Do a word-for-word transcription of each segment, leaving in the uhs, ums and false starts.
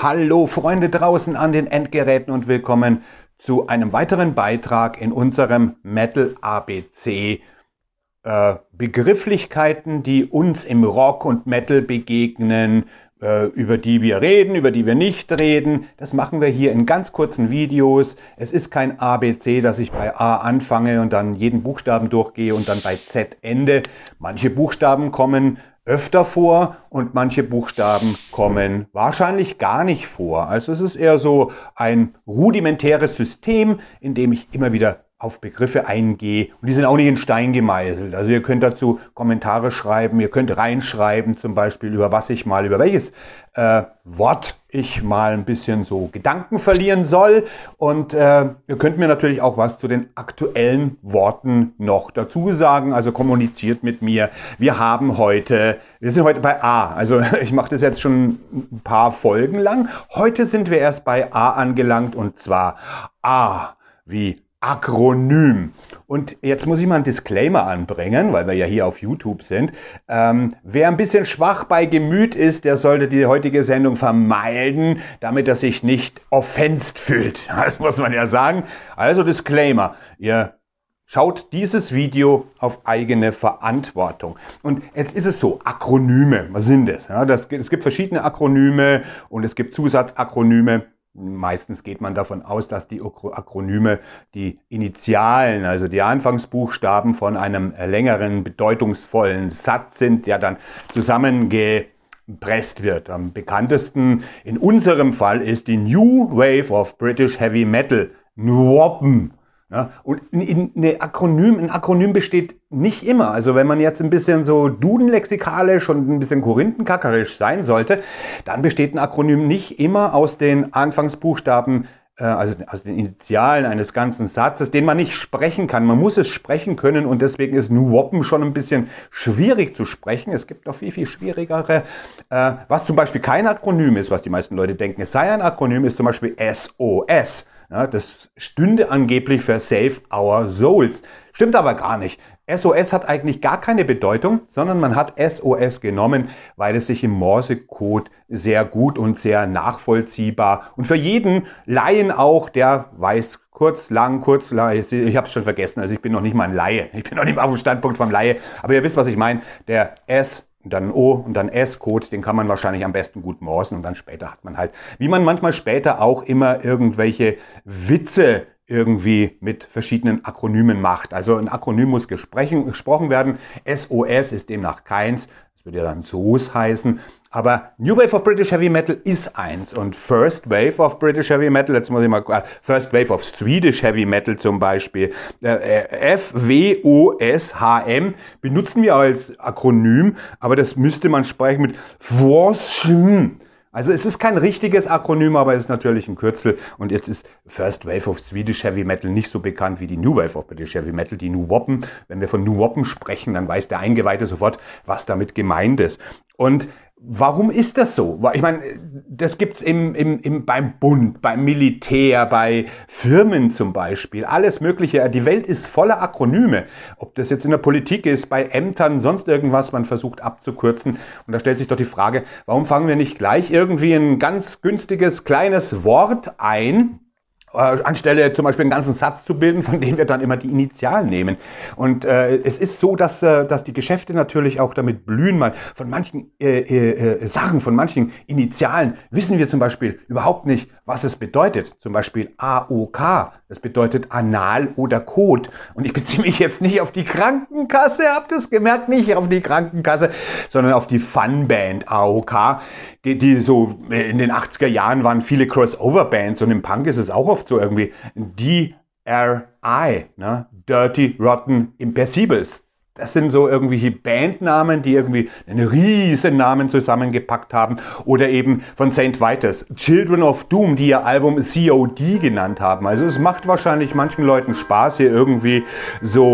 Hallo Freunde draußen an den Endgeräten und willkommen zu einem weiteren Beitrag in unserem Metal A B C. Äh, Begrifflichkeiten, die uns im Rock und Metal begegnen, äh, über die wir reden, über die wir nicht reden. Das machen wir hier in ganz kurzen Videos. Es ist kein A B C, dass ich bei A anfange und dann jeden Buchstaben durchgehe und dann bei Z ende. Manche Buchstaben kommen öfter vor und manche Buchstaben kommen wahrscheinlich gar nicht vor. Also es ist eher so ein rudimentäres System, in dem ich immer wieder auf Begriffe eingehe und die sind auch nicht in Stein gemeißelt. Also ihr könnt dazu Kommentare schreiben, ihr könnt reinschreiben zum Beispiel, über was ich mal, über welches äh, Wort ich mal ein bisschen so Gedanken verlieren soll. Und äh, ihr könnt mir natürlich auch was zu den aktuellen Worten noch dazu sagen. Also kommuniziert mit mir. Wir haben heute, wir sind heute bei A. Also ich mache das jetzt schon ein paar Folgen lang. Heute sind wir erst bei A angelangt und zwar A wie Akronym. Und jetzt muss ich mal einen Disclaimer anbringen, weil wir ja hier auf YouTube sind. Ähm, wer ein bisschen schwach bei Gemüt ist, der sollte die heutige Sendung vermeiden, damit er sich nicht offenst fühlt. Das muss man ja sagen. Also Disclaimer. Ihr schaut dieses Video auf eigene Verantwortung. Und jetzt ist es so, Akronyme, was sind das? Ja, das es gibt verschiedene Akronyme und es gibt Zusatzakronyme. Meistens geht man davon aus, dass die Akronyme die Initialen, also die Anfangsbuchstaben von einem längeren, bedeutungsvollen Satz sind, der dann zusammengepresst wird. Am bekanntesten in unserem Fall ist die New Wave of British Heavy Metal, N W O P M. Ja, und eine Akronym, ein Akronym besteht nicht immer. Also wenn man jetzt ein bisschen so dudenlexikalisch und ein bisschen korinthenkackerisch sein sollte, dann besteht ein Akronym nicht immer aus den Anfangsbuchstaben, äh, also aus den Initialen eines ganzen Satzes, den man nicht sprechen kann. Man muss es sprechen können und deswegen ist N W O P M schon ein bisschen schwierig zu sprechen. Es gibt noch viel, viel schwierigere. Äh, was zum Beispiel kein Akronym ist, was die meisten Leute denken, es sei ein Akronym, ist zum Beispiel S O S. Ja, das stünde angeblich für Save Our Souls. Stimmt aber gar nicht. S O S hat eigentlich gar keine Bedeutung, sondern man hat S O S genommen, weil es sich im Morsecode sehr gut und sehr nachvollziehbar und für jeden Laien auch, der weiß kurz, lang, kurz, lang, ich, ich habe es schon vergessen, also ich bin noch nicht mal ein Laie. Ich bin noch nicht mal auf dem Standpunkt vom Laie, aber ihr wisst, was ich meine. Der S und dann O und dann S-Code, den kann man wahrscheinlich am besten gut morsen und dann später hat man halt, wie man manchmal später auch immer irgendwelche Witze irgendwie mit verschiedenen Akronymen macht. Also ein Akronym muss gesprochen, gesprochen werden. S O S ist demnach keins. Das würde ja dann S O S heißen. Aber New Wave of British Heavy Metal ist eins. Und First Wave of British Heavy Metal, jetzt muss ich mal, First Wave of Swedish Heavy Metal zum Beispiel, F W O S H M benutzen wir als Akronym, aber das müsste man sprechen mit F W O S H M. Also es ist kein richtiges Akronym, aber es ist natürlich ein Kürzel. Und jetzt ist First Wave of Swedish Heavy Metal nicht so bekannt wie die New Wave of British Heavy Metal, die N W O P M. Wenn wir von N W O P M sprechen, dann weiß der Eingeweihte sofort, was damit gemeint ist. Und warum ist das so? Ich meine, das gibt's im, im, im, beim Bund, beim Militär, bei Firmen zum Beispiel, alles Mögliche. Die Welt ist voller Akronyme. Ob das jetzt in der Politik ist, bei Ämtern, sonst irgendwas, man versucht abzukürzen. Und da stellt sich doch die Frage, warum fangen wir nicht gleich irgendwie ein ganz günstiges, kleines Wort ein, anstelle zum Beispiel einen ganzen Satz zu bilden, von dem wir dann immer die Initialen nehmen. Und äh, es ist so, dass, äh, dass die Geschäfte natürlich auch damit blühen. Mal von manchen äh, äh, Sachen, von manchen Initialen wissen wir zum Beispiel überhaupt nicht, was es bedeutet. Zum Beispiel A O K, das bedeutet Anal oder Kot. Und ich beziehe mich jetzt nicht auf die Krankenkasse, habt ihr es gemerkt, nicht auf die Krankenkasse, sondern auf die Funband A O K, die, die so in den achtziger Jahren waren viele Crossover-Bands und im Punk ist es auch oft so irgendwie D R I, ne? Dirty Rotten Impossibles. Das sind so irgendwelche Bandnamen, die irgendwie einen riesen Namen zusammengepackt haben. Oder eben von Saint Vitus, Children of Doom, die ihr Album C O D genannt haben. Also es macht wahrscheinlich manchen Leuten Spaß, hier irgendwie so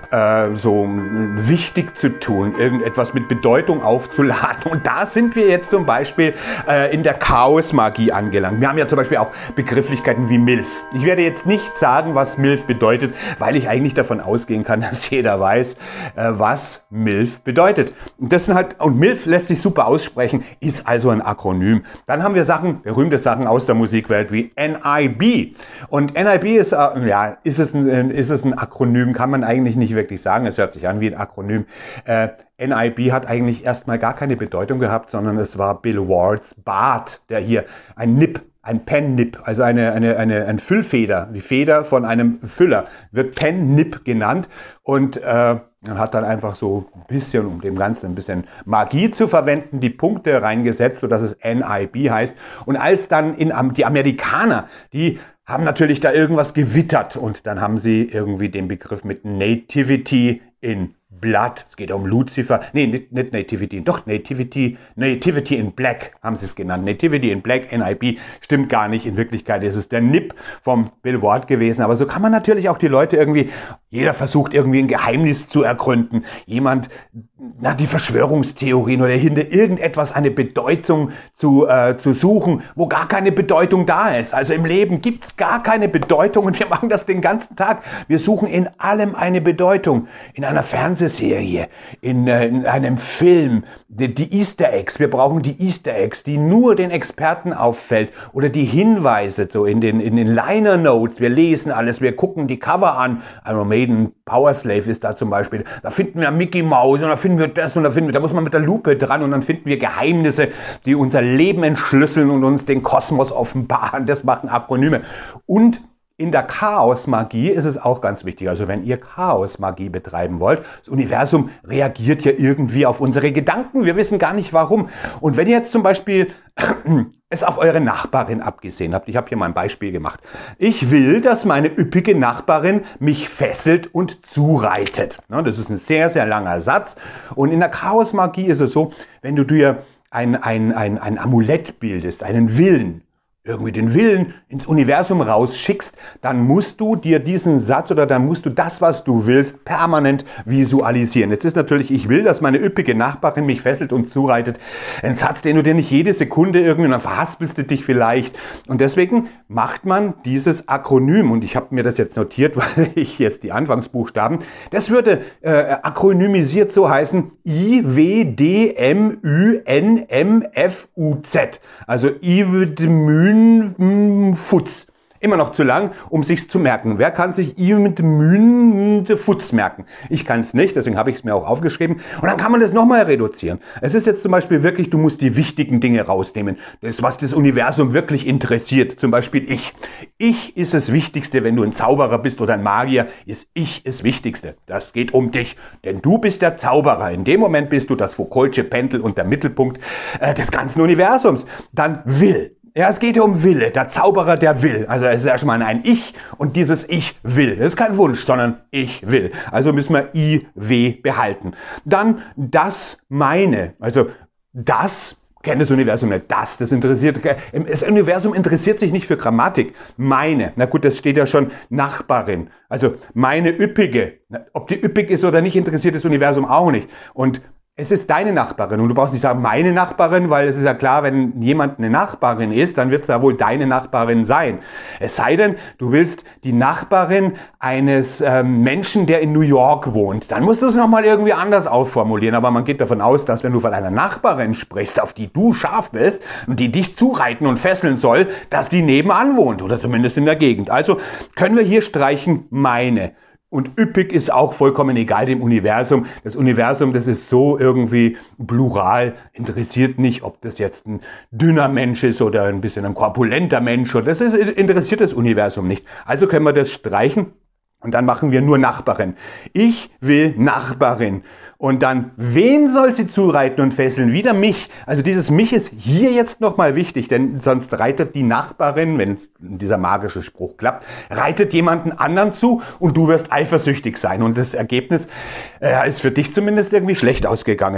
äh, so wichtig zu tun, irgendetwas mit Bedeutung aufzuladen. Und da sind wir jetzt zum Beispiel äh, in der Chaosmagie angelangt. Wir haben ja zum Beispiel auch Begrifflichkeiten wie MILF. Ich werde jetzt nicht sagen, was MILF bedeutet, weil ich eigentlich davon ausgehen kann, dass jeder weiß, äh, was MILF bedeutet. Und das sind halt, und MILF lässt sich super aussprechen, ist also ein Akronym. Dann haben wir Sachen, berühmte Sachen aus der Musikwelt wie N I B. Und N I B ist, äh, ja, ist es, ein, ist es ein Akronym, kann man eigentlich nicht wirklich sagen. Es hört sich an wie ein Akronym. Äh, N I B hat eigentlich erstmal gar keine Bedeutung gehabt, sondern es war Bill Wards Bart, der hier ein Nip, ein Pen-Nip, also eine, eine, eine, eine Füllfeder, die Feder von einem Füller, wird Pen-Nip genannt und äh, man hat dann einfach so ein bisschen, um dem Ganzen ein bisschen Magie zu verwenden, die Punkte reingesetzt, sodass es N I B heißt. Und als dann in, die Amerikaner, die haben natürlich da irgendwas gewittert und dann haben sie irgendwie den Begriff mit Nativity in Blood, es geht um Lucifer, nee, nicht, nicht Nativity, doch Nativity, Nativity in Black haben sie es genannt. Nativity in Black, N I B, stimmt gar nicht. In Wirklichkeit ist es der Nip vom Bill Ward gewesen. Aber so kann man natürlich auch die Leute irgendwie, jeder versucht irgendwie ein Geheimnis zu ergründen. Jemand, na, die Verschwörungstheorien oder hinter irgendetwas eine Bedeutung zu, äh, zu suchen, wo gar keine Bedeutung da ist. Also im Leben gibt es gar keine Bedeutung und wir machen das den ganzen Tag. Wir suchen in allem eine Bedeutung. In einer Fernsehserie, in, äh, in einem Film, die, die Easter Eggs. Wir brauchen die Easter Eggs, die nur den Experten auffällt oder die Hinweise so in den, in den Liner Notes. Wir lesen alles, wir gucken die Cover an. Iron Maiden, Power Slave ist da zum Beispiel. Da finden wir Mickey Mouse und da finden wir das und da finden wir, da muss man mit der Lupe dran und dann finden wir Geheimnisse, die unser Leben entschlüsseln und uns den Kosmos offenbaren. Das machen Akronyme. Und in der Chaosmagie ist es auch ganz wichtig. Also wenn ihr Chaosmagie betreiben wollt, das Universum reagiert ja irgendwie auf unsere Gedanken. Wir wissen gar nicht warum. Und wenn ihr jetzt zum Beispiel es auf eure Nachbarin abgesehen habt, ich habe hier mal ein Beispiel gemacht. Ich will, dass meine üppige Nachbarin mich fesselt und zureitet. Das ist ein sehr, sehr langer Satz. Und in der Chaosmagie ist es so, wenn du dir ein, ein, ein, ein Amulett bildest, einen Willen, irgendwie den Willen ins Universum rausschickst, dann musst du dir diesen Satz oder dann musst du das, was du willst, permanent visualisieren. Jetzt ist natürlich, ich will, dass meine üppige Nachbarin mich fesselt und zureitet. Ein Satz, den du dir nicht jede Sekunde irgendwie, dann verhaspelst du dich vielleicht. Und deswegen macht man dieses Akronym. Und ich habe mir das jetzt notiert, weil ich jetzt die Anfangsbuchstaben, das würde äh, akronymisiert so heißen, I W D M Ü N M F U Z. Also I W D M Ü Futz. Immer noch zu lang, um sich's zu merken. Wer kann sich I mit Mühen Futz merken? Ich kann es nicht, deswegen habe ich es mir auch aufgeschrieben. Und dann kann man das nochmal reduzieren. Es ist jetzt zum Beispiel wirklich, du musst die wichtigen Dinge rausnehmen. Das, was das Universum wirklich interessiert. Zum Beispiel ich. Ich ist das Wichtigste, wenn du ein Zauberer bist oder ein Magier, ist ich das Wichtigste. Das geht um dich. Denn du bist der Zauberer. In dem Moment bist du das Foucault'sche Pendel und der Mittelpunkt äh, des ganzen Universums. Dann will. Ja, es geht um Wille, der Zauberer, der will. Also es ist erstmal ein Ich und dieses Ich will. Das ist kein Wunsch, sondern ich will. Also müssen wir I W behalten. Dann das meine, also das kennt das Universum nicht. Das, das interessiert, das Universum interessiert sich nicht für Grammatik. Meine, na gut, das steht ja schon, Nachbarin. Also meine üppige. Ob die üppig ist oder nicht, interessiert das Universum auch nicht. Und es ist deine Nachbarin und du brauchst nicht sagen, meine Nachbarin, weil es ist ja klar, wenn jemand eine Nachbarin ist, dann wird es ja wohl deine Nachbarin sein. Es sei denn, du willst die Nachbarin eines ähm, Menschen, der in New York wohnt. Dann musst du es nochmal irgendwie anders ausformulieren. Aber man geht davon aus, dass wenn du von einer Nachbarin sprichst, auf die du scharf bist und die dich zureiten und fesseln soll, dass die nebenan wohnt oder zumindest in der Gegend. Also können wir hier streichen, meine. Und üppig ist auch vollkommen egal dem Universum. Das Universum, das ist so irgendwie plural, interessiert nicht, ob das jetzt ein dünner Mensch ist oder ein bisschen ein korpulenter Mensch. Das ist, interessiert das Universum nicht. Also können wir das streichen und dann machen wir nur Nachbarin. Ich will Nachbarin. Und dann, wen soll sie zureiten und fesseln? Wieder mich. Also dieses mich ist hier jetzt nochmal wichtig, denn sonst reitet die Nachbarin, wenn dieser magische Spruch klappt, reitet jemanden anderen zu und du wirst eifersüchtig sein. Und das Ergebnis äh, ist für dich zumindest irgendwie schlecht ausgegangen.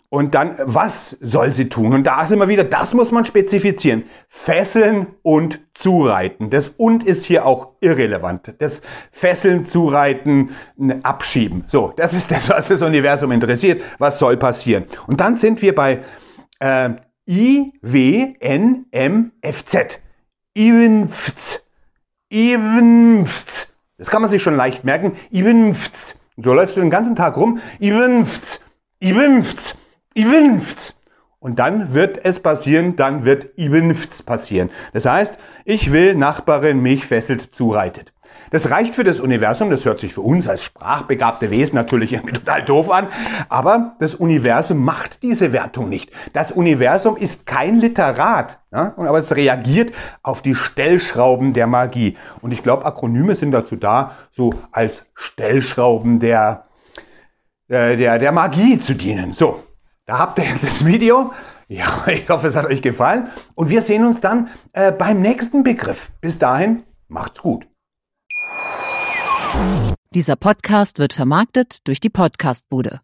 Und dann, was soll sie tun? Und da sind wir wieder, das muss man spezifizieren. Fesseln und zureiten. Das und ist hier auch irrelevant. Das Fesseln, zureiten, abschieben. So, das ist das, was das Universum interessiert. Was soll passieren? Und dann sind wir bei äh, I W N M F Z. Iwenfz. Iwenfz. Das kann man sich schon leicht merken. Iwenfz. So läufst du den ganzen Tag rum. Iwenfz. Iwenfz. Iwenfz. Und dann wird es passieren, dann wird Iwenfz passieren. Das heißt, ich will Nachbarin mich fesselt zureitet. Das reicht für das Universum, das hört sich für uns als sprachbegabte Wesen natürlich irgendwie total doof an, aber das Universum macht diese Wertung nicht. Das Universum ist kein Literat, ja? Aber es reagiert auf die Stellschrauben der Magie. Und ich glaube, Akronyme sind dazu da, so als Stellschrauben der, äh, der, der Magie zu dienen. So, da habt ihr jetzt das Video. Ja, ich hoffe, es hat euch gefallen. Und wir sehen uns dann äh, beim nächsten Begriff. Bis dahin, macht's gut. Dieser Podcast wird vermarktet durch die Podcastbude.